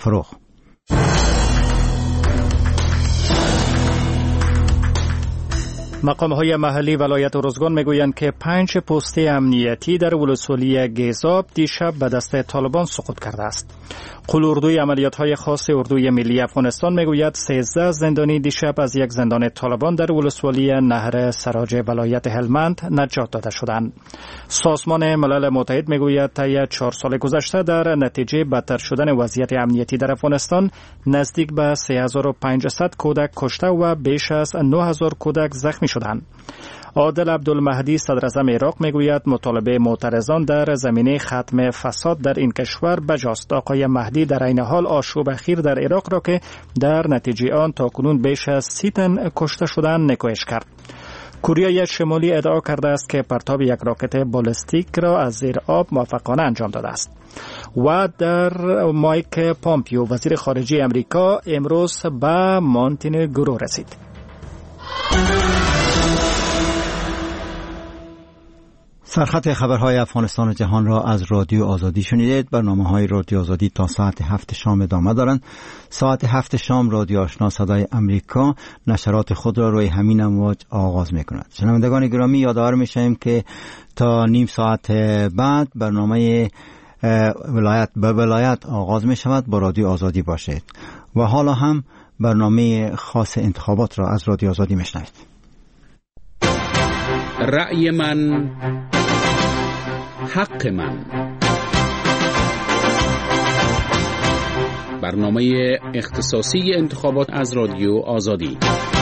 فروغ. مقام‌های محلی ولایت ارزگان میگویند که 5 پست امنیتی در ولسوالی گیزاب دیشب به دست طالبان سقوط کرده است. قلوردوی عملیات‌های خاص اردوی ملی افغانستان میگوید 13 زندانی دیشب از یک زندان طالبان در ولسوالی نهر سراج ولایت هلمند نجات داده شدند. سازمان ملل متحد میگوید طی 4 سال گذشته در نتیجه بدتر شدن وضعیت امنیتی در افغانستان نزدیک به 3500 کودک کشته و بیش از 9000 کودک زخمی شدند. عادل عبدالمهدی صدراعظم عراق میگوید مطالبه معترضان در زمینه ختم فساد در این کشور بجاست. آقای مهدی در عین حال آشوب اخیر در عراق را که در نتیجه آن تاکنون بیش از 30 تن کشته شدند نکوهش کرد. کره شمالی ادعا کرده است که پرتاب یک راکت بالستیک را از زیر آب موفقانه انجام داده است. و در مایک پامپیو وزیر خارجه امریکا امروز به مونتنگرو رسید. سرخط خبرهای افغانستان و جهان را از رادیو آزادی شنیدید. برنامه‌های رادیو آزادی تا ساعت 7 شام ادامه دارند. ساعت 7 شام رادیو آشنا صدای امریکا نشرات خود را روی همین امواج آغاز می‌کند. شنوندگان گرامی یادآور می‌شویم که تا نیم ساعت بعد برنامه ولایت به ولایت آغاز می‌شود. با رادیو آزادی باشید. و حالا هم برنامه خاص انتخابات را از رادیو آزادی می‌شنوید. رأی من حق من، برنامه اختصاصی انتخابات از رادیو آزادی.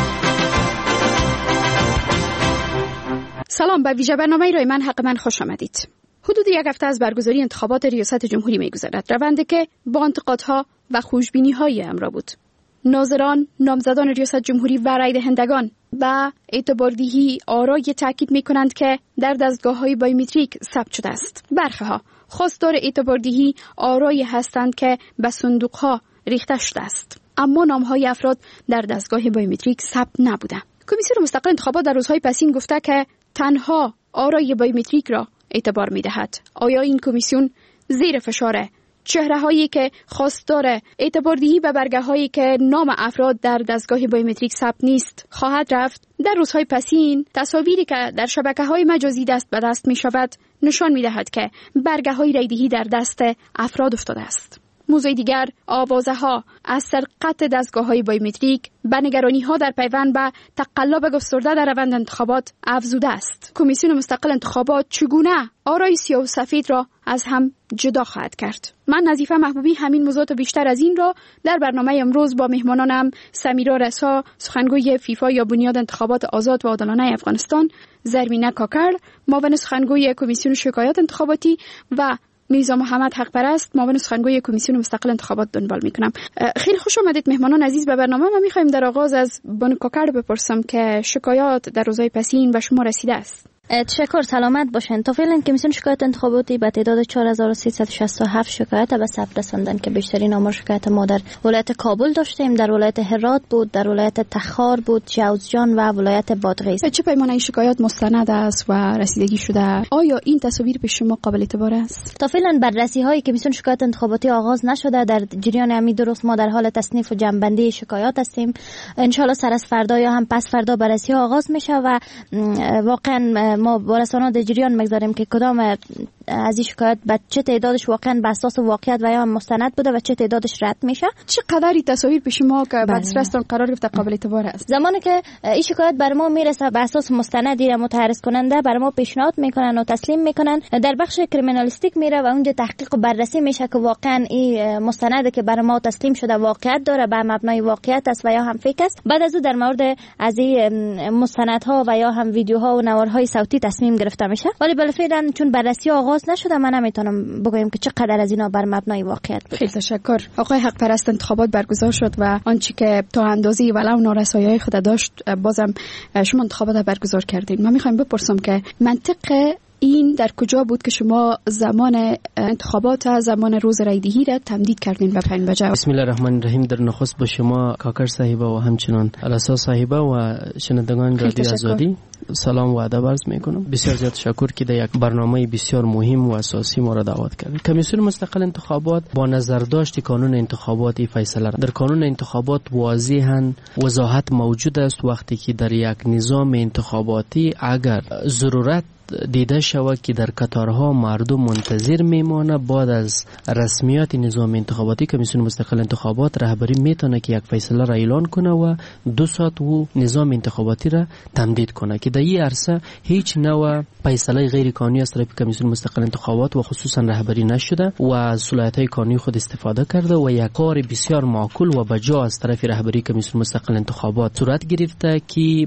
سلام، به ویژه برنامه رای من حق من خوش آمدید. حدود یک هفته از برگزاری انتخابات ریاست جمهوری می‌گذرد، روندی که با انتقادها و خوشبینی‌های همراه بود. ناظران، نامزدان ریاست جمهوری و رای دهندگان و اعتباردهی آرای تاکید می‌کنند که در دستگاه‌های بایومتریک ثبت شده است. برخی‌ها خواستار اعتباردهی آرای هستند که به صندوق‌ها ریخته شده است، اما نام‌های افراد در دستگاه بایومتریک ثبت نبوده. کمیسیون مستقل انتخابات در روزهای پسین گفته که تنها آرای بایومتریک را اعتبار می‌دهد. آیا این کمیسیون زیر فشاره؟ چهره‌هایی که خواستار اعتباردهی و برگه‌هایی که نام افراد در دستگاه بایومتریک ثبت نیست خواهد رفت؟ در روزهای پسین تصاویری که در شبکه‌های مجازی دست به دست می‌شود نشان می‌دهد که برگه‌های رایدهی در دست افراد افتاده است. موضوع دیگر، آوازه‌ها از سرقت دستگاه‌های بایومتریک به نگرانی‌ها در پیوند به تقلب گسترده در روند انتخابات افزوده است. کمیسیون مستقل انتخابات چگونه آرای سیاه و سفید را از هم جدا خواهد کرد؟ من نظیفه محبوبی همین موضوعات و بیشتر از این را در برنامه امروز با مهمانانم سمیرا رسا، سخنگوی فیفا یا بنیاد انتخابات آزاد و عادلانه افغانستان، زرمینه کاکر، معاون سخنگوی کمیسیون شکایات انتخاباتی و میرزا محمد حقپرست، معاون سخنگوی کمیسیون مستقل انتخابات دنبال میکنم. خیلی خوش آمدید مهمانان عزیز به برنامه. ما میخوایم در آغاز از بانو کاکر بپرسم که شکایات در روزهای پسین به شما رسیده است. تشکر، سلامت باشین. تا فعلا کمیسیون شکایت انتخاباتی به تعداد 4367 شکایت به ثبت رساندن که بیشترین آمار شکایت ما در ولایت کابل داشتیم، در ولایت هرات بود، در ولایت تخار بود، جوزجان و ولایت بادغیس. چه پیمانه این شکایت مستند است و رسیدگی شده؟ آیا این تصاویر به شما قابل اعتبار است؟ تا فعلا بررسی های کمیسیون شکایت انتخاباتی آغاز نشده. در جریان همین درست ما در حال تصنیف و جمع‌بندی شکایات هستیم. ان شاء الله سر از فردا یا هم پس فردا بررسی ها آغاز میشه و واقعا ما با رسانه‌ها در جریان میگذاریم که کدام از این شکایت به چه تعدادش واقعا به اساس واقعیت و یا مستند بوده و چه تعدادش رد میشه. چقدر تصاویر به شما که بعد دستان قرار گرفته قابل اعتبار است؟ زمانی که این شکایت بر ما میرسه به اساس مستندی را متحرز کننده بر ما پیشنهاد میکنن و تسلیم میکنن، در بخش کریمینالیستیک میره و اونجا تحقیق و بررسی میشه که واقعا این مستندی که بر ما تسلیم شده واقعیت داره، به مبنای واقعیت است و یا هم فیک است. بعد از اون در مورد از این مستندها و یا هم ویدیوها و نوارهای صوتی تصمیم گرفته میشه. ولی بالفعل چون بررسی آغاز نشده من نمیتونم بگم که چقدر از اینا بر مبنای واقعیت بود. خیلی تشکر. آقای حقپرست، انتخابات برگزار شد و آنچه که تا اندازه‌ای ولو نارسایی‌های خود داشت بازم شما انتخابات برگزار کردین. من میخوایم بپرسم که منطق این در کجا بود که شما زمان انتخابات، زمان روز رایدهی را تمدید کردین به 5 بجه؟ بسم الله الرحمن الرحیم. در نخست با شما کاکر صاحبه و همچنان الاسا صاحبه و شنوندگان رادیو آزادی سلام و ادب عرض میکنم. بسیار زیاد تشکر که در یک برنامه بسیار مهم و اساسی ما را دعوت کردید. کمیسیون مستقل انتخابات با نظرداشت قانون انتخابات فیصله در قانون انتخابات واضحاً وضاحت موجود است وقتی که در یک نظام انتخاباتی اگر ضرورت دیده شود که در قطارها مردم منتظر میمانه، بعد از رسمیات نظام انتخاباتی کمیسیون مستقل انتخابات رهبری میتونه که یک فیصله را اعلان کنه و 2 ساعت و نظام انتخاباتی را تمدید کنه که در این عرصه هیچ نوع فیصله غیر قانونی از طرف کمیسیون مستقل انتخابات و خصوصا رهبری نشده و از صلاحیت‌های قانونی خود استفاده کرده و یک کار بسیار معقول و بجا از طرف رهبری کمیسیون مستقل انتخابات صورت گرفته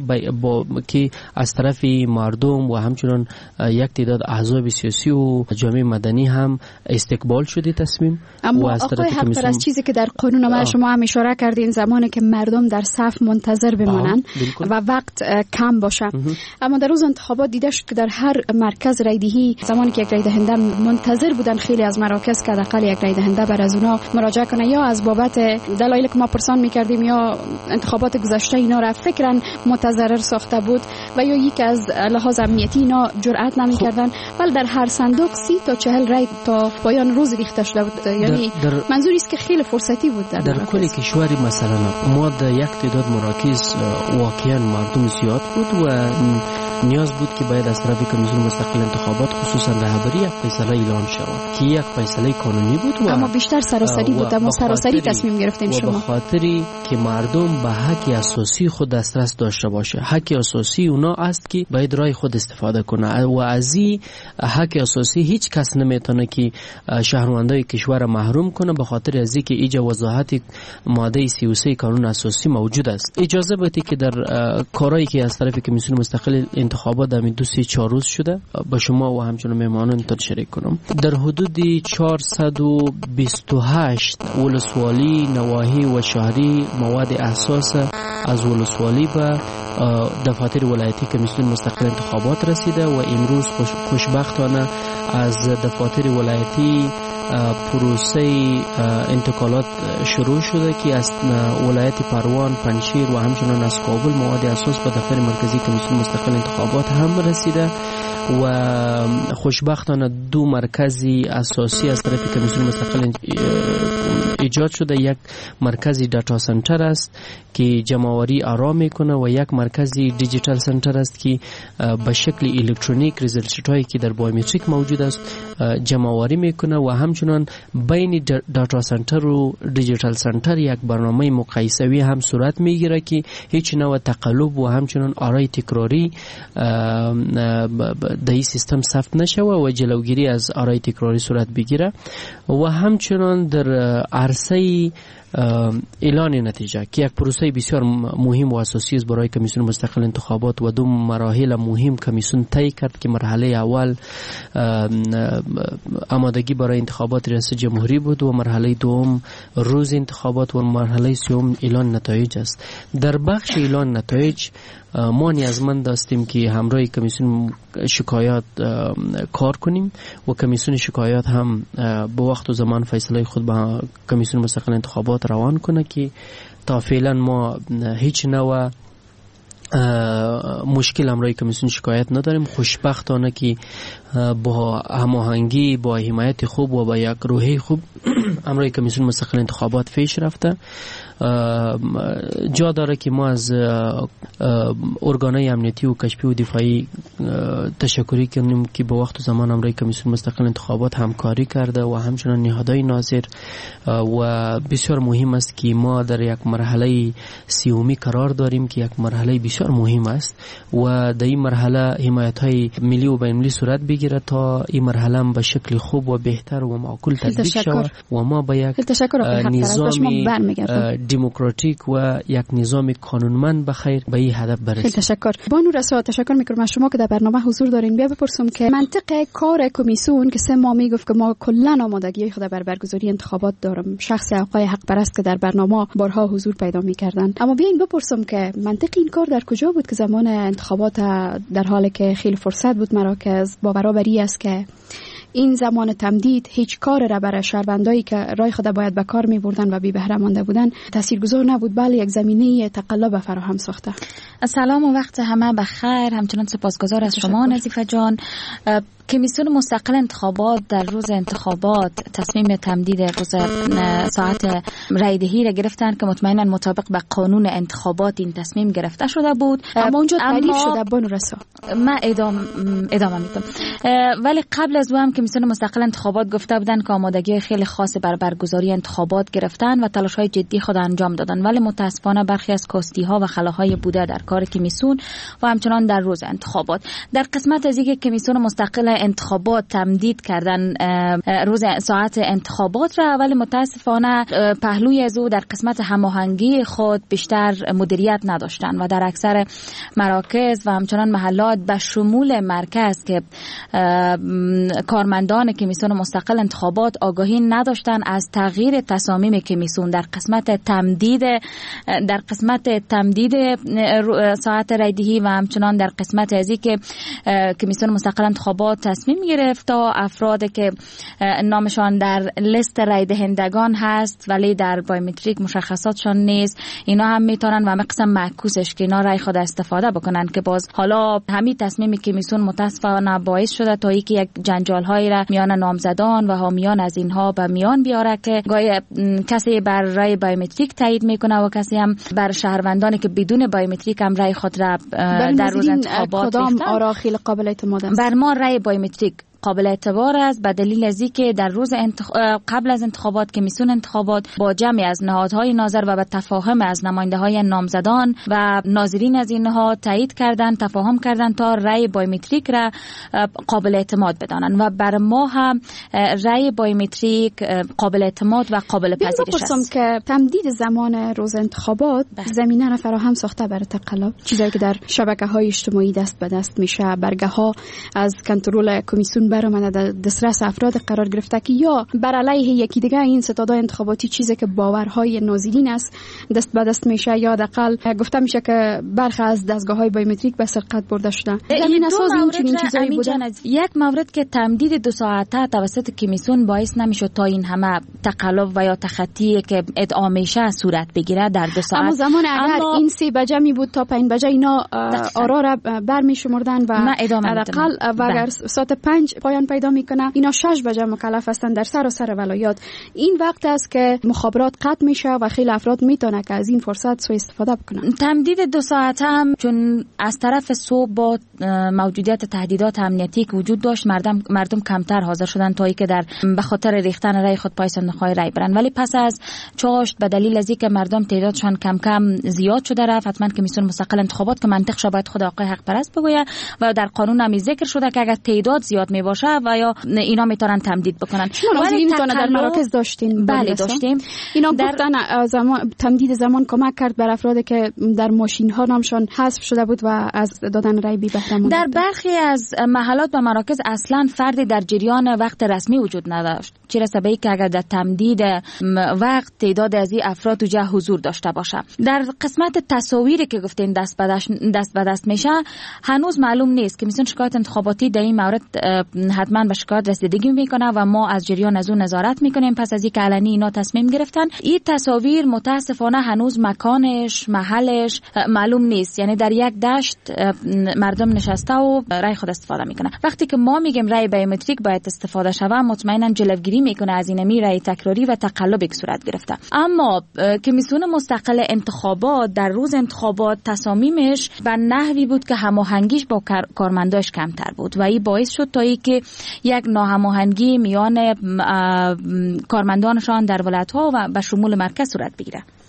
که از طرف مردم و همچنین یک تعداد احزاب سیاسی و جامعه مدنی هم استقبال شده تصمیم. اما آقای حق از چیزی که در قانون ما شما هم اشاره کردین زمانی که مردم در صف منتظر بمانند و وقت کم باشه. اما در روز انتخابات دیده شد که در هر مرکز رایدهی زمانی که یک رای دهنده منتظر بودن، خیلی از مراکز که حداقل یک رای دهنده بر از اونا مراجعه کنه یا از بابت دلایلی که ما پرسان می‌کردیم یا انتخابات گذشته اینا را فکرن متضرر ساخته بود و یا یک از لحاظ امنیتی اینا جرأت نمی‌کردن، ولی در هر صندوق 30 تا 40 رای تا پایان روز ریخته شده بود. یعنی منظوری است که خیلی فرصتی بود در کل کشور. مثلا ما در یک تعداد مراکز واقعا مردم زیاد بود و نیاز بود که باید از طرف کمیسیون مستقل انتخابات خصوصا رهبری یک فیصله اعلان شود که یک فیصله قانونی بود و اما بیشتر سراسری بود. اما سراسری تصمیم گرفتیم شما به خاطری که مردم به حق اساسی خود دسترس داشته باشه. حق اساسی اونا است که باید رای خود استفاده کنه و از این حق اساسی هیچ کس نمیتونه که شهروندای کشور محروم کنه به خاطر از اینکه ایجا وضاحت ماده 33 قانون اساسی موجود است. اجازه بدید که در کارهایی که از طرف کمیسیون مستقل انتخابات در 2-3-4 روز شده با شما و همچنین مهمانان شریک کنم. در حدود 428 ولسوالی نواحی و شهری مواد اساس از ولسوالی به دفاتر ولایتی کمیسیون مستقل انتخابات رسیده و امروز خوشبختانه از دفاتر ولایتی پروسه انتقالات شروع شده که از ولایت پروان، پنجشیر و همچنین از کابل مواد اساس به دفتر مرکزی کمیسیون مستقل انتخابات هم رسیده و خوشبختانه 2 مرکزی اساسی از طرف کمیسیون مستقل ایجاد شده. یک مرکزی دیتا سنتر است که جمع‌آوری آرام میکنه و یک مرکزی دیجیتال سنتر است که به شکل الکترونیک ریزالت شیت هایی که در بایومتریک موجود است جمع‌آوری میکنه و همچنین بین دیتا سنتر و دیجیتال سنتر یک برنامه مقایسوی هم صورت میگیره که هیچ نوع تقلب و همچنین آرای تکراری در این سیستم ثبت نشوه و جلوگیری از آرای تکراری صورت بگیره و همچنین در عرصه اعلان نتیجه که یک پروسه بسیار مهم و اساسی است برای کمیسیون مستقل انتخابات و 2 مراحل مهم کمیسیون طی کرد که مرحله اول آمادگی برای انتخابات ریاست جمهوری بود و مرحله دوم روز انتخابات و مرحله سوم اعلان نتایج است. در بخش اعلان نتایج ما نیازمند هستیم که همراه کمیسیون شکایات کار کنیم و کمیسیون شکایات هم به وقت و زمان فیصله خود به کمیسیون مستقل انتخابات روان کنه که تا فعلا ما هیچ نوع مشکل همراه کمیسیون شکایت نداریم. خوشبختانه که با هماهنگی با حمایت خوب و با یک روحیه خوب همراه کمیسیون مستقل انتخابات پیش رفته. جا داره که ما از ارگانهای امنیتی و کشفی و دفاعی تشکری کنیم که به وقت و زمان همراه کمیسیون مستقل انتخابات همکاری کرده و همچنین نهادهای ناظر و بسیار مهم است که ما در یک مرحله 30 قرار داریم که یک مرحله بسیار مهم است و در این مرحله حمایت‌های ملی و بین‌المللی صورت بگیره تا این مرحله به شکل خوب و بهتر و معقول تطبیق شود و برنامه به یک نظام دموکراتیک و یک نظام قانونمند بخیر به این هدف برسیم. خیلی تشکر. بانو رسا، تشکر میکنم از شما که در برنامه حضور دارین. بیا بپرسم که منطق کار کمیسیون که 3 ماه میگفت که ما کلا آمادگی خود بر برگزاری انتخابات دارم، شخص آقای حق پرست که در برنامه بارها حضور پیدا میکردن، اما بیاین بپرسم که منطق این کار در کجا بود که زمان انتخابات در حالی که خیلی فرصت بود مراکز با برابری است که این زمان تمدید هیچ کار را برای شهروندایی که رای خود باید به کار می بردن و بی بهره مانده بودن تاثیرگذار نبود، بله یک زمینه تقلب فراهم ساخته. سلام و وقت همه بخیر. همچنان سپاسگزار از شما نظیفه جان. کمیسیون مستقل انتخابات در روز انتخابات تصمیم تمدید روز ساعت رایدهی را گرفتن که مطمئنا مطابق به قانون انتخابات این تصمیم گرفته شده بود، اما اونجا تعریف شده بانو رسا. من ادامه میدم. ولی قبل از او هم کمیسیون مستقل انتخابات گفته بودن که آمادگی خیلی خاصی برای برگزاری انتخابات گرفتن و تلاش‌های جدی خود انجام دادن، ولی متاسفانه برخی از کاستی‌ها و خلاهای بوده در کار کمیسیون و همچنان در روز انتخابات. در قسمت از اینکه کمیسیون مستقل انتخابات تمدید کردن روز ساعت انتخابات را، ولی متاسفانه پهلوی از او در قسمت هماهنگی خود بیشتر مدیریت نداشتن و در اکثر مراکز و همچنان محلات به شمول مرکز که کارمندان کمیسیون مستقل انتخابات آگاهی نداشتن از تغییر تصامیم کمیسیون در قسمت تمدید ساعت رایدهی و همچنان در قسمت از اینکه کمیسیون مستقل انتخابات تصمیم گرفت تا افرادی که نامشان در لیست رای دهندگان هست ولی در بایومتریک مشخصاتشان نیست، اینا هم میتونن و همه قسم معکوسش که اینا رای خود استفاده بکنن، که باز حالا همین تصمیم کمیسیون متاسفانه باعث شده تا اینکه یک جنجال هایی را میان نامزدان و حامیان از اینها به میان بیاره که گاهی کسی بر رای بایومتریک تایید میکنه و کسی هم بر شهروندانی که بدون بایومتریک هم رای خود را در روز انتخابات ریختن. آرا خیلی قابل اعتماد است. بر ما رای بایومتریک قابل اعتبار است به دلیل از اینکه در روز قبل از انتخابات کمیسیون انتخابات با جمعی از نهادهای ناظر و به تفاهم از نماینده‌های نامزدان و ناظرین از این نهاد تایید کردن، تفاهم کردن تا رای بایومتریک را قابل اعتماد بدانند و بر ما هم رای بایومتریک قابل اعتماد و قابل پذیرش است. که تمدید زمان روز انتخابات زمینه را فراهم ساخته برای تقلب، چیزایی که در شبکه‌های اجتماعی دست به دست میشه، برگه‌ها از کنترل کمیسیون برآمده در دسترس افراد قرار گرفته که یا بر علیه یکی دیگه این ستادهای انتخاباتی چیزی که باورهای ناظرین است دست به دست میشه، یا حداقل گفته میشه که برخی از دستگاه‌های بایومتریک به سرقت برده شده. این اساس این چیزایی بوده. یک مورد که تمدید 2 ساعته توسط کمیسیون باعث نمیشد تا این همه تقلب و یا تخطی که ادعا میشه صورت بگیره در 2 ساعت. اما زمان اگر این 3 بجه می بود تا 5 بجه اینا آرا را برمیشمردن و حداقل اگر ساعت 5 پایان پیدا میکنه اینا 6 بجه مکلف هستن در سراسر ولایات. این وقت است که مخابرات قطع میشه و خیلی افراد میتونه که از این فرصت سوء استفاده بکنن. تمدید 2 ساعته هم چون از طرف صوب با موجودیت تهدیدات امنیتی که وجود داشت مردم کمتر حاضر شدن تا اینکه به خاطر ریختن رای خود پای صندوق‌های رای برن، ولی پس از چاشت به دلیل از اینکه مردم تعدادشان کم کم زیاد شده رفت، حتما کمیسیون مستقل انتخابات که منطق شو باید خود آقای حق پرست بگویه و در قانون هم ذکر شده که اگر تعداد زیاد می باشه و یا اینا میتونن تمدید بکنن. ولی میتونه در مراکز داشتین؟ بله داشتیم. اینا گفتن تمدید زمان کمک کرد بر افرادی که در ماشین ها نامشان حذف شده بود و از دادن رای بی بهره مونده. در برخی از محلات و مراکز اصلا فردی در جریان وقت رسمی وجود نداشت، چه رسه به اینکه اگر در تمدید وقت تعداد از این افراد تو حضور داشته باشه. در قسمت تصاویری که گفتین دست به دست میشه هنوز معلوم نیست. کمیسیون شکایت انتخاباتی در این مورد حتما به شکایت رسیدگی میکنه و ما از جریان از اون نظارت میکنیم. پس از اینکه علنی اینا تصمیم گرفتن، این تصاویر متاسفانه هنوز مکانش محلش معلوم نیست، یعنی در یک دشت مردم نشسته و رای خود استفاده میکنه. وقتی که ما میگیم رای بایومتریک باید استفاده شود، مطمئنا جلوگیری میکنه از این رای تکراری و تقلبی که صورت گرفته. اما کمیسیون مستقل انتخابات در روز انتخابات تصامیمش به نحوی بود که هماهنگیش با کارمنداش کمتر بود و این باعث شد تا اینکه یک ناهماهنگی میان کارمندانشان در ولایت‌ها و به شمول مرکز صورت بگیره.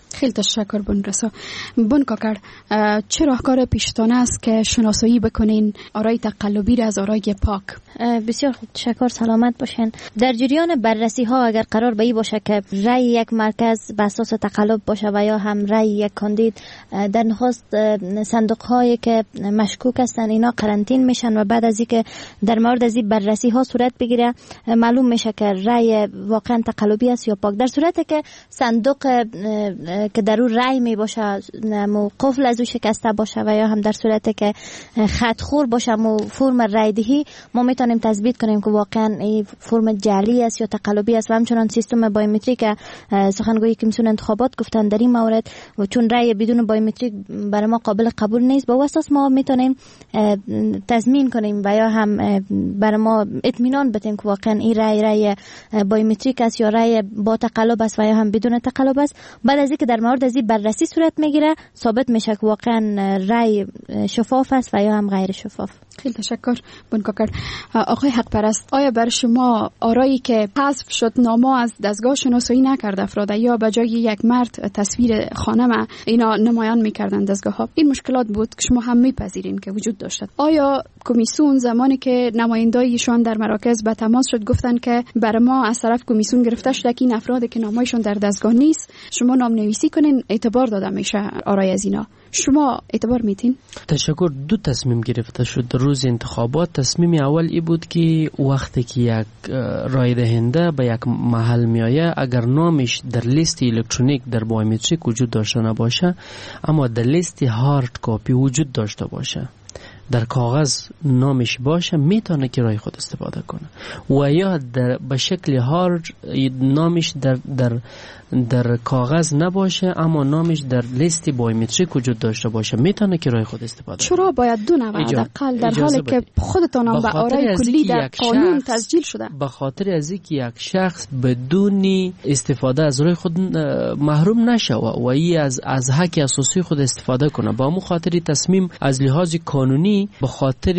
خیلی تشکر بنرسا. بن کاکر، چه راهکار پیشتانه است که شناسایی بکنین آرای تقلبی را از آرای پاک؟ بسیار خوب، تشکر، سلامت باشین. در جریان بررسی ها اگر قرار به این باشه که رأی یک مرکز به اساس تقلب باشه و یا هم رأی یک کاندید، در نخست صندوق هایی که مشکوک هستن اینا قرنطین میشن و بعد از اینکه در مورد از این بررسی ها صورت بگیره معلوم میشه که رأی واقعا تقلبی است یا پاک. در صورتی که صندوق که در اون رأی می باشه قفل از او شکسته باشه و یا هم در صورتی که خط خور باشه فرم رأی دهی، ما میتونیم تثبیت کنیم که واقعا این فرم جعلی است یا تقلبی است. و همچنان سیستم بایومتریک سخنگوی کمیسیون انتخابات گفتن در این مورد و چون رأی بدون بایومتریک برای ما قابل قبول نیست، با اساس ما میتونیم تضمین کنیم و یا هم برای ما اطمینان بدیم که واقعا این رأی بایومتریک است یا رأی با تقلب است و یا هم بدون تقلب است. بعد از اینکه در مورد از این بررسی صورت میگیره ثابت میشه که واقعا رأی شفاف است و یا هم غیر شفاف. خیلی تشکر بن کاکر. آقای حق پرست، آیا بر شما آرایی که حذف شد نامه از دستگاه شناسایی نکرد افراد یا به جای یک مرد تصویر خانم اینا نمایان میکردن دستگاه ها، این مشکلات بود که شما هم میپذیرین که وجود داشتند؟ آیا کمیسیون زمانی که نمایندایشان در مراکز به تماس شد گفتن که برای ما از طرف کمیسیون گرفته شده که این افرادی که نامایشان در دستگاه نیست شما نام نویسی کنین اعتبار داده میشه آرای از اینا، شما اعتبار میتین؟ تشکر. دو تصمیم گرفته شد روز انتخابات. تصمیم اول ای بود که وقتی که یک رای دهنده به یک محل میآید اگر نامش در لیست الکترونیک در بایومتریک وجود داشته نباشه اما در لیست هارد کاپی وجود داشته باشه، در کاغذ نامش باشه، میتونه که رای خود استفاده کنه. و یا به شکل هارد نامش در کاغذ نباشه اما نامش در لیست بایومتریک وجود داشته باشه، میتونه که رای خود استفاده کنه. چرا باید دو نوع حداقل در حالی که خودتان هم به آرای کلی در قانون تسجیل شده؟ به خاطر از اینکه یک شخص بدون استفاده از رای خود محروم نشه و ای از حق اساسی خود استفاده کنه. با مو خاطر تصمیم از لحاظ قانونی به خاطر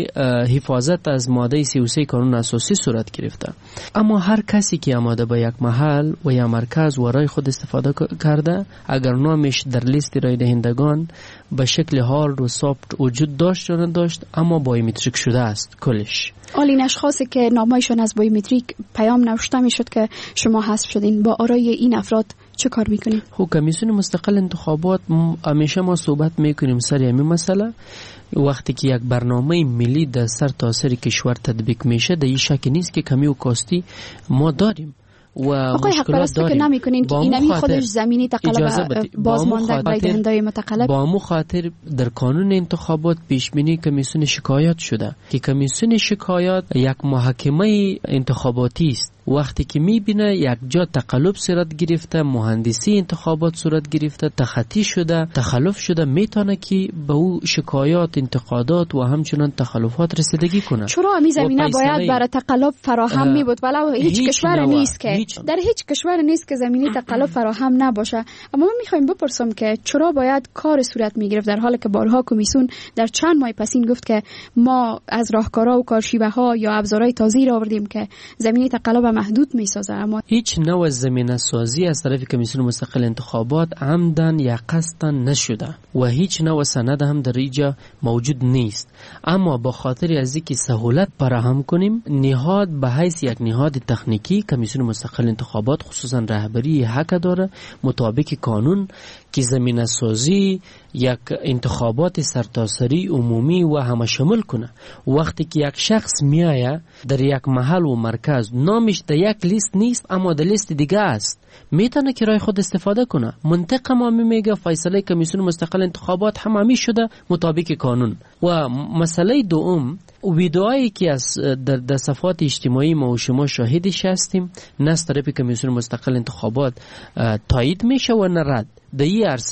حفاظت از ماده 33 قانون اساسی صورت گرفته. اما هر کسی که آماده به یک محل و یا مرکز و رای خود استفاده کرده اگر نامش در لیست رای دهندگان به شکل هارد و سافت وجود داشت یا نداشت اما بایومتریک شده است کلش. این اشخاصی که نامایشان از بایومتریک پیام نوشته میشد که شما حذف شدین، با آرای این افراد چه کار میکنین؟ کمیسیون مستقل انتخابات همیشه ما صحبت میکنیم سر همین مسئله. وقتی که یک برنامه ملی در سر تاسر کشور تطبیق میشه در این شک نیست که کمی و کاستی ما داریم و مشکلات داریم. که نمیکنین که اینمی خودش زمینی تقلب بازمانده رای دهندگان متقلب. با مو خاطر در قانون انتخابات پیش بینی کمیسیون شکایت شده که کمیسیون شکایت یک محکمه انتخاباتی است. وقتی که میبینه یک جا تقلب صورت گرفته، مهندسی انتخابات صورت گرفته، تخطی شده، تخلف شده، میتونه که به او شکایات، انتقادات و همچنان تخلفات رسیدگی کنه. چرا می زمینه باید برای تقلب فراهم می بود؟ ولو هیچ کشور نیست که در هیچ کشور نیست که زمینه تقلب فراهم نباشه. اما من میخوایم بپرسم که چرا باید کار صورت میگرفت در حالی که بارها کمیسیون در چند ماه پسین گفت که ما از راهکارها و کارشیوه ها یا ابزارهای تازه‌ای را آوردیم که زمینه تقلب محدود میسازه، اما هیچ نوع زمینه سازی از طرف کمیسیون مستقل انتخابات عمدن یا قصدن نشده و هیچ نوع سند هم در اینجا موجود نیست. اما با خاطر از اینکه سهولت فراهم کنیم، نهاد به حیث یک نهاد تکنیکی کمیسیون مستقل انتخابات خصوصا رهبری حق داره مطابق قانون که زمینه سازی یک انتخابات سرتاسری عمومی و همه شامل کنه. وقتی که یک شخص میایه در یک محل و مرکز نامش در یک لیست نیست اما در لیست دیگه است، میتونه که رای خود استفاده کنه. منطق ما میگه فیصله کمیسیون مستقل انتخابات همامی شده مطابق قانون. و مسئله دوم، ویدئویی که از در صفحات اجتماعی ما و شما شاهدش هستیم، نه از طرف کمیسیون مستقل انتخابات تایید میشه و نه رد. در این عرصه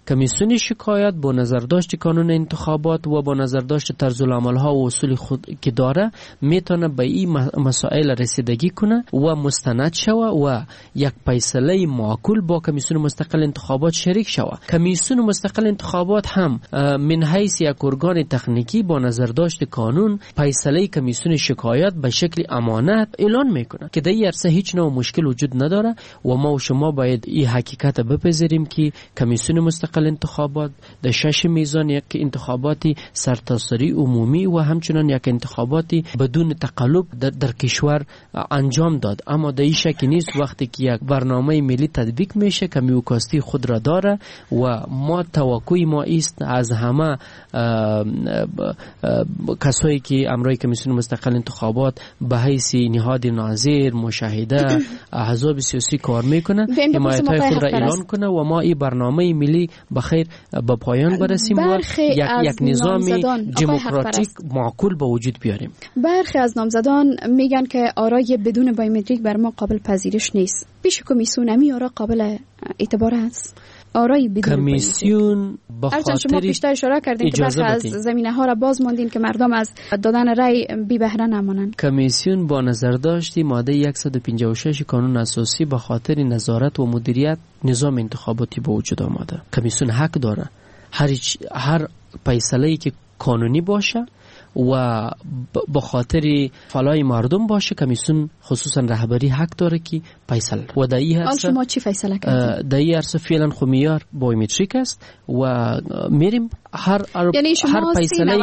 کمیسیون شکایت با نظرداشت قانون انتخابات و با نظرداشت طرز العمل ها و اصول خود که داره میتونه به این مسائل رسیدگی کنه و مستند شوه و یک فیصله معقول با کمیسیون مستقل انتخابات شریک شوه. کمیسیون مستقل انتخابات هم من حیث یک ارگان تکنیکی با نظرداشت قانون فیصله کمیسیون شکایت به شکل امانت اعلان میکنه که در این عرصه هیچ نوع مشکل وجود نداره و ما و شما باید این حقیقت بپذیریم که کمیسیون مستقل انتخابات در 6 میزان یک انتخاباتی سرتاسری عمومی و همچنان یک انتخاباتی بدون تقلب در کشور انجام داد. اما در این شک نیست وقتی که یک برنامه ملی تطبیق میشه کمیوکاستی خود را داره و ما توقعی ما است از همه کسایی که امرای کمیسیون مستقل انتخابات به حیث نهاد ناظر، مشاهده، احزاب سیاسی کار میکنه حمایت‌های خود را اعلان کنه و ما این برنامه ملی بخیر به پایان برسیم و یک نظام دموکراتیک معقول به وجود بیاریم. برخی از نامزدان میگن که آرای بدون بایومتریک بر ما قابل پذیرش نیست. پیش کمیسیون همی آرا قابل اعتبار است؟ آرای بدون کمیسیون بخاطر شما بیشتر اشاره کردین که برخی از زمینه ها را باز ماندین که مردم از دادن رأی بی بهره نمانند. کمیسیون با نظر داشتی ماده 156 قانون اساسی به خاطر نظارت و مدیریت نظام انتخاباتی به وجود آمده. کمیسیون حق داره هر فیصله‌ای که قانونی باشه و به خاطر فلاح مردم باشه کمیسیون خصوصا رهبری حق داره که فیصله و در این عرصه شما چی فیصله کردید؟ در این عرصه فعلا خو معیار بایومتریک است و میریم یعنی شما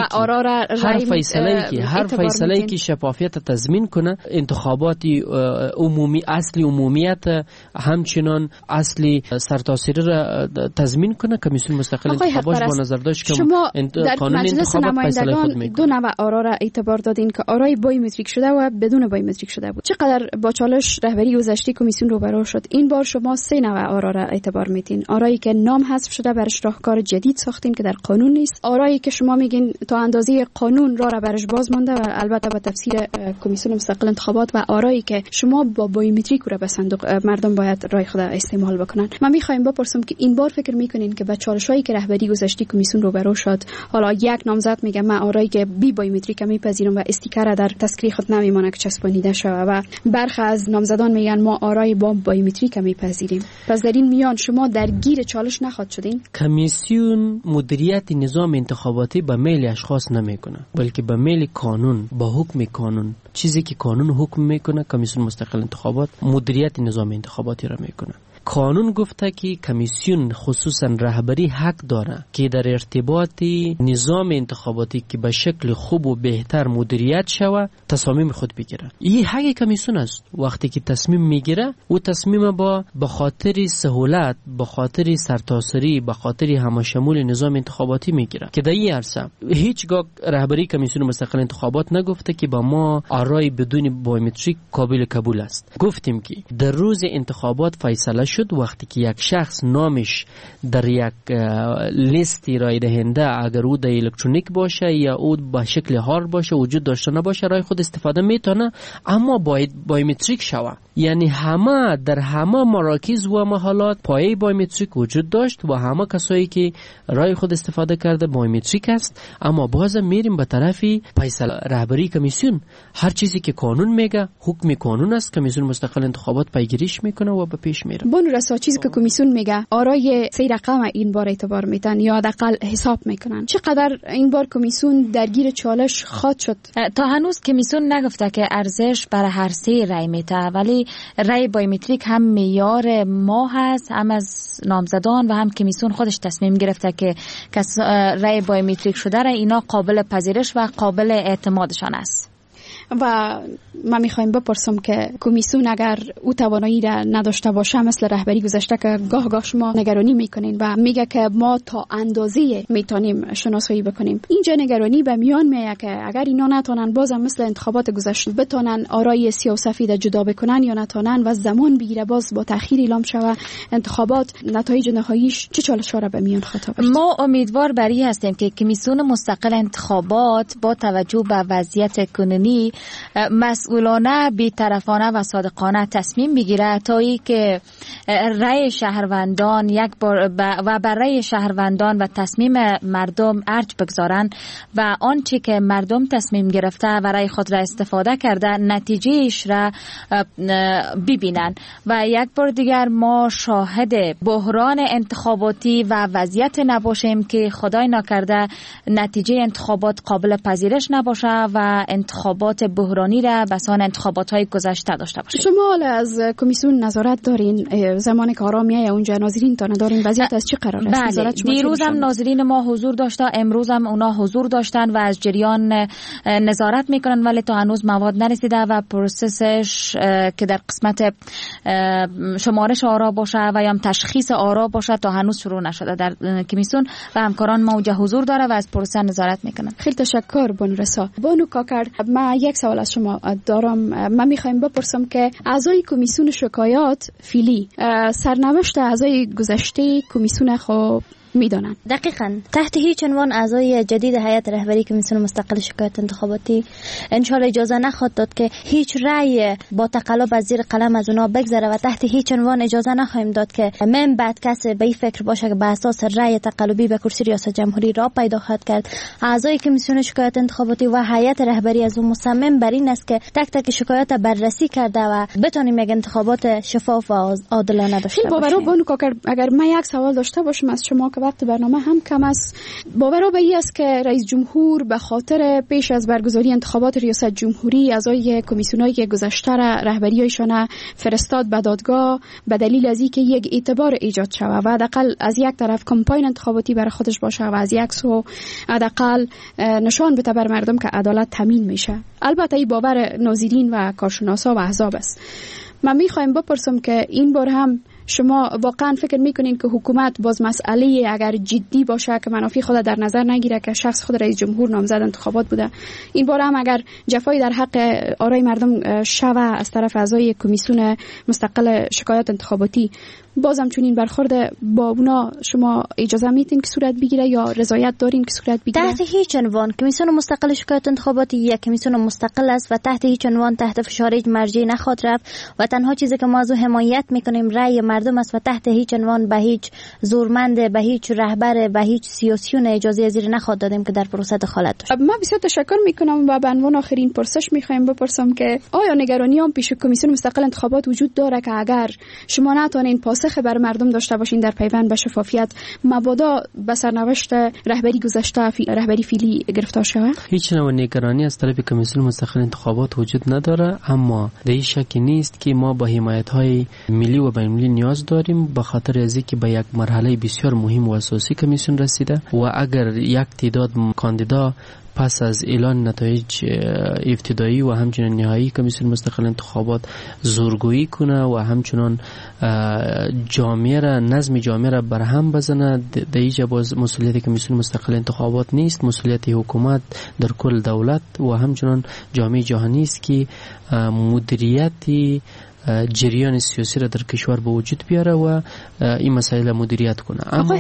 هر فیصله که شفافیت تضمین کنه انتخابات عمومی اصلی عمومیت همچنان اصلی سرتاسری را تضمین کنه کمیسیون مستقل انتخابات با نظر داشت که قانون انتخابات فیصله خود میکنه. دو نوع آرا را اعتبار دادین که آرای بایومتریک شده و بدون بایومتریک شده بود. چقدر با چالش رهبری گذشته کمیسیون روبرو شد؟ این بار شما 3 نوع آرا را اعتبار میتین. آرایی که نام حذف شده برش راهکار جدید ساختین که در قانون نیست. آرایی که شما میگین تا اندازه قانون را برش باز مانده و البته با تفسیر کمیسیون مستقل انتخابات و آرایی که شما با بایومتریک را به صندوق مردم باید رای خود استعمال بکنن. من میخوایم بپرسم که این بار فکر میکنین که با چالشایی که رهبری گذشته کمیسیون روبرو شد حالا یک نامزد میگه من آرایی که بی بایومتریک میپذیرم و استیکر در تذکره خود نمیمونه که چسبانیده شوه و برخی از نامزدان میگن ما آرای با بایومتریک میپذیریم. پس در این میان شما درگیر چالش نخواهد شدین؟ کمیسیون مدیریت نظام انتخاباتی به میل اشخاص نمیکنه بلکه به میل قانون، با حکم قانون. چیزی که قانون حکم میکنه کمیسیون مستقل انتخابات مدیریت نظام انتخاباتی را میکنه. قانون گفته که کمیسیون خصوصا رهبری حق داره که در ارتباط نظام انتخاباتی که به شکل خوب و بهتر مدیریت شوه تصمیم خود بگیره. این حق کمیسیون است. وقتی که تصمیم میگیره و تصمیم با به خاطر سهولت، به خاطر سرتاسری، به خاطر همشمول نظام انتخاباتی میگیره که در این عرصه هیچگاه رهبری کمیسیون مستقل انتخابات نگفته که با ما آرای بدون بایومتریک قابل قبول است. گفتیم که در روز انتخابات فیصله شد وقتی که یک شخص نامش در یک لیستی رای دهنده اگر او در الکترونیک باشه یا او به شکل هارد باشه وجود داشته نباشه رای خود استفاده میتونه اما باید بایومتریک شوه. یعنی همه در همه مراکز و محلات پایه بایومتریک وجود داشت و همه کسایی که رای خود استفاده کرده بایومتریک است. اما باز میریم به طرف فیصله رهبری کمیسیون. هر چیزی که قانون میگه حکم قانون است. کمیسیون مستقل انتخابات پیگیریش میکنه و به پیش میره. رسا چیزی که کمیسیون میگه آرای 3 رقم این بار اعتبار میتن یا حداقل حساب میکنن. چقدر این بار کمیسیون درگیر چالش خواهد شد؟ تا هنوز کمیسیون نگفته که ارزش برای هر 3 رای میته ولی رای بایومتریک هم معیار ما هست هم از نامزدان و هم کمیسیون خودش تصمیم گرفته که رای بایومتریک شده را اینا قابل پذیرش و قابل اعتمادشان است. و من میخوایم بپرسم که کمیسیون اگر او توانایی را نداشته باشه مثل رهبری گذشته که گاه شما نگرانی میکنین و میگه که ما تا اندازه میتونیم شناسایی بکنیم، اینجا نگرانی به میان میاد که اگر اینا نتونن بازم مثل انتخابات گذشته بتونن آرای سیاه و سفید جدا بکنن یا نتونن و زمان بگیره باز با تأخیر اعلام شوه انتخابات نتایج نهاییش چه چالش‌ها را به میان خطاب بشه؟ ما امیدوار بر این هستیم که کمیسیون مستقل انتخابات با توجه به وضعیت کنونی مسئولانه، بی‌طرفانه و صادقانه تصمیم بگیره تا ای که رأی شهروندان یک بار و بر رأی شهروندان و تصمیم مردم ارج بگذارن و آنچه که مردم تصمیم گرفته و رأی خود را استفاده کرده نتیجهش را ببینن. و یک بار دیگر ما شاهد بحران انتخاباتی و وضعیت نباشیم که خدای نکرده نتیجه انتخابات قابل پذیرش نباشه و انتخابات بحرانی را بسان انتخابات‌های گذشته داشته باشه. شما حالا از کمیسیون نظارت دارین، زمانی که آرامیه اونجا ناظرین تا ندارین، وضعیت از چه قرار است؟ بله، دیروز هم ناظرین ما حضور داشته، امروز هم اونا حضور داشتن و از جریان نظارت میکنن، ولی تا هنوز مواد نرسیده و پروسسش که در قسمت شمارش آرا باشه و یا تشخیص آرا باشه تا هنوز شروع نشده در کمیسیون و همکاران ما اونجا حضور داره و از پروسه نظارت میکنن. خیلی تشکر بانو رسا. بانو کاکر، من یک سوال از شما دارم. من میخوایم بپرسم که اعضای کمیسیون شکایات فیلی سرنوشت اعضای گذشته کمیسیون خو میدانن؟ دقیقاً تحت هیچ عنوان اعضای جدید هیئت رهبری کمیسیون مستقل شکایت انتخاباتی انشالله اجازه نخواهد داد که هیچ رأی با تقلب از زیر قلم از اونا بگذره و تحت هیچ عنوان اجازه نخواهیم داد که من بعد کسی به این فکر باشه که به اساس رأی تقلبی به کرسی ریاست جمهوری را پیدا خواهد کرد. اعضای کمیسیون شکایت انتخاباتی و هیئت رهبری از اون مصمم بر این است که تک تک شکایات بررسی کرده و بتونیم یک انتخابات شفاف و عادلانه داشته باشیم. بانو کاکر، اگر من یک سوال داشته باشم از شما که وقت برنامه هم کم است، باور به این است که رئیس جمهور به خاطر پیش از برگزاری انتخابات ریاست جمهوری اعضای کمیسیونایی که گذشته را رهبریایشان فرستاد به دادگاه به دلیل از اینکه یک اعتبار ایجاد شود و حداقل از یک طرف کمپاین انتخاباتی برای خودش باشه و از یک سو حداقل نشان بده بر مردم که عدالت تامین میشه. البته این باور ناظرین و کارشناسا و احزاب است. من میخوایم بپرسم که این بار هم شما واقعا فکر میکنین که حکومت باز مسئله اگر جدی باشه که منافع خود در نظر نگیره که شخص خود رئیس جمهور نامزد انتخابات بوده، این بار هم اگر جفایی در حق آرای مردم شوه از طرف اعضای کمیسیون مستقل شکایت انتخاباتی، بازم چون این برخورد با اونا شما اجازه میتین که صورت بگیره یا رضایت دارین که صورت بگیره؟ تحت هیچ عنوان کمیسیون مستقل شکایت انتخاباتی یک کمیسیون مستقل است و تحت هیچ عنوان تحت فشار هیچ مرجعی نخواهد رفت و تنها چیزی که ما از او حمایت میکنیم رأی مردم است و تحت هیچ عنوان به هیچ زورمند، به هیچ رهبر، به هیچ سیاسیون اجازه زیر نخواهد دادیم که در پروسه دخالت داشته. من بسیار تشکر میکنم و به عنوان آخرین پرسش میخوایم بپرسم که آیا نگرانیام پیش کمیسیون مستقل انتخابات وجود داره که اگر شما نتونین پاسخ بر مردم داشته باشین در پیوند به شفافیت، مبادا به سرنوشت رهبری گذشته رهبری فعلی گرفتار شود؟ هیچ نوع نگرانی از طرف کمیسیون مستقل انتخابات وجود نداره، اما در این شکی نیست که ما با حمایت‌های ملی و بین‌المللی نیاز داریم به خاطر از اینکه به یک مرحله بسیار مهم و اساسی کمیسیون رسیده و اگر یک تعداد کاندیدا پس از اعلان نتایج ابتدایی و همچنین نهایی کمیسیون مستقل انتخابات زورگویی کنه و همچنین جامعه را نظم جامعه را برهم بزنه، در اینجا باز مسئولیت کمیسیون مستقل انتخابات نیست، مسئولیت حکومت در کل دولت و همچنین جامعه جهانی است که مدیریت جریان سیاسی را در کشور به وجود بیاره و این مسائل مدیریت کنه. اما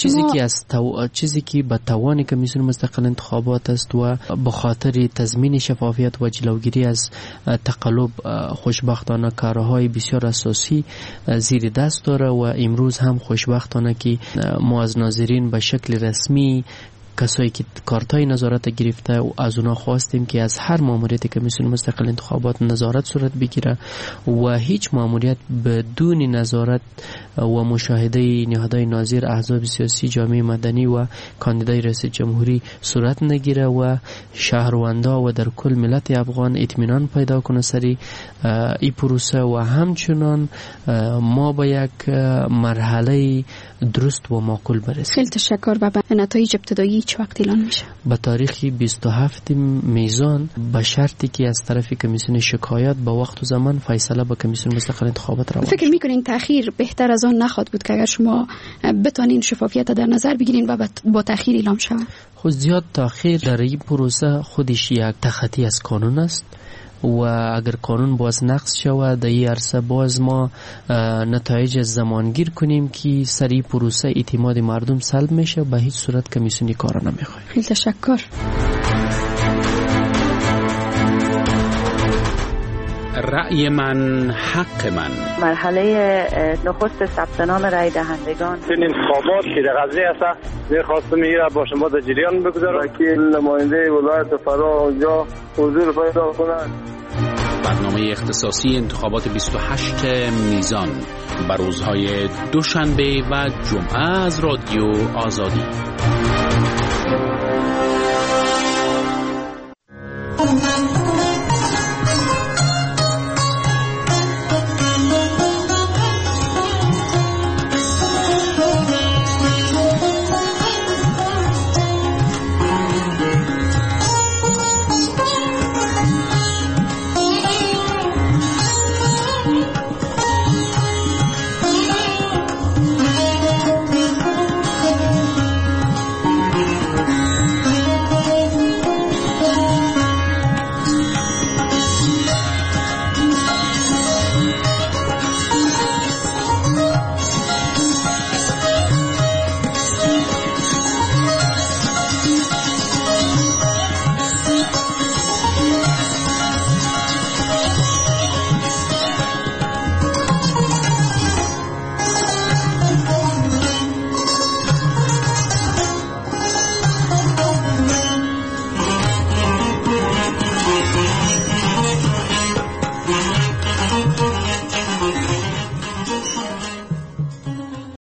چیزی که به توان کمیسیون مستقل انتخابات است و به خاطر تضمین شفافیت و جلوگیری از تقلب خوشبختانه کارهای بسیار اساسی زیر دست داره و امروز هم خوشبختانه که ما از ناظرین به شکل رسمی کسایی که کارتای نظارت گرفته و از اونا خواستیم که از هر ماموریت کمیسیون مستقل انتخابات نظارت صورت بگیره و هیچ ماموریت بدون نظارت و مشاهده نهادهای ناظر، احزاب سیاسی، جامعه مدنی و کاندیدای رئیس جمهوری صورت نگیره و شهروندا و در کل ملت افغان اطمینان پیدا کنه سری این پروسه و همچنان ما با یک مرحله درست و معقول برسیم. خیلی تشکر. و نتایج ابتدایی چه وقت اعلان میشه؟ به تاریخ 27 میزان به شرطی که از طرف کمیسیون شکایت با وقت و زمان فیصله با کمیسیون مستقل انتخابات روان. فکر میکنین تأخیر بهتر از آن نخواهد بود که اگر شما بتونین شفافیت در نظر بگیرین و با تأخیر اعلام شود؟ خود زیاد تأخیر در این پروسه خودش یک تخطی از قانون است و اگر قانون باز نقض شود در این عرصه باز ما نتایج زمانگیر کنیم که سری پروسه اعتماد مردم سلب میشه و به هیچ صورت کمیسیونی کارا نمیخواد. خیلی تشکر. رأی من حق من. مرحله نخست ثبت نام رای دهندگان. این انتخابات که در قضیه است می‌خواستم میره با شما در جریان بگذارم که نماینده ولایت فرا اونجا حضور پیدا کنند. برنامه اختصاصی انتخابات 28 میزان بر روزهای دوشنبه و جمعه از رادیو آزادی.